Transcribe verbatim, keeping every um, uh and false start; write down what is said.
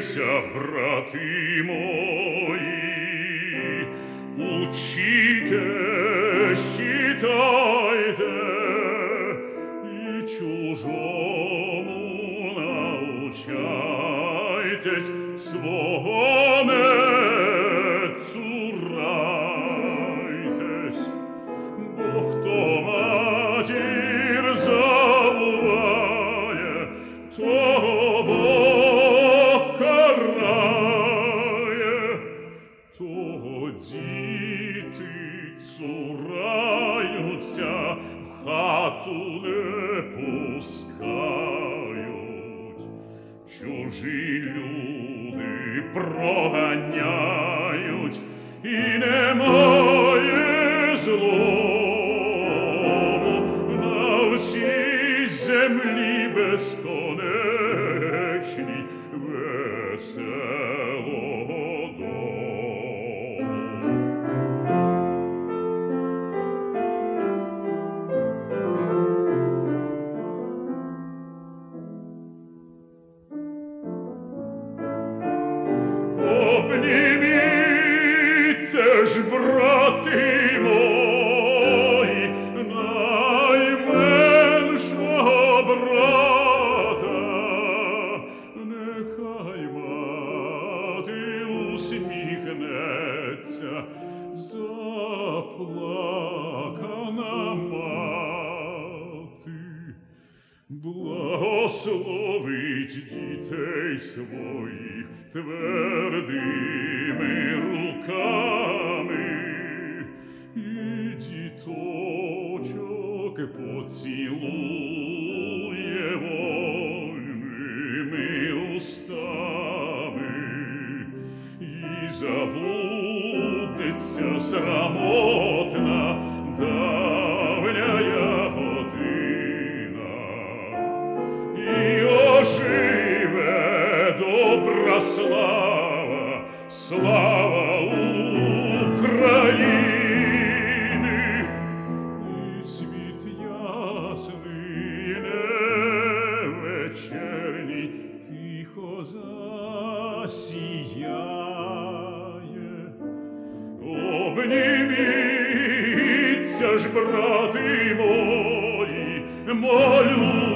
Обніміться, брати мої, учите, щитайте, і чужому научайтесь, свого не цурайтесь, бо хто матір забуває, того Бог карає, того діти цураються, в хату не пускають. Чужі люди проганяють, і немає злому на всій землі безконечній веселого дому. Обніміте ж, брати мої, найменшого брата, нехай мати усміхнеться, заплакана мати, благословить дітей своїх твердими руками, і діточок поцілує вольними устами, і забудеться срамотна давняя година, і оживе добра слава, слава України, і світ ясний невечерній тихо засіяє. Обніміться ж, брати мої, молю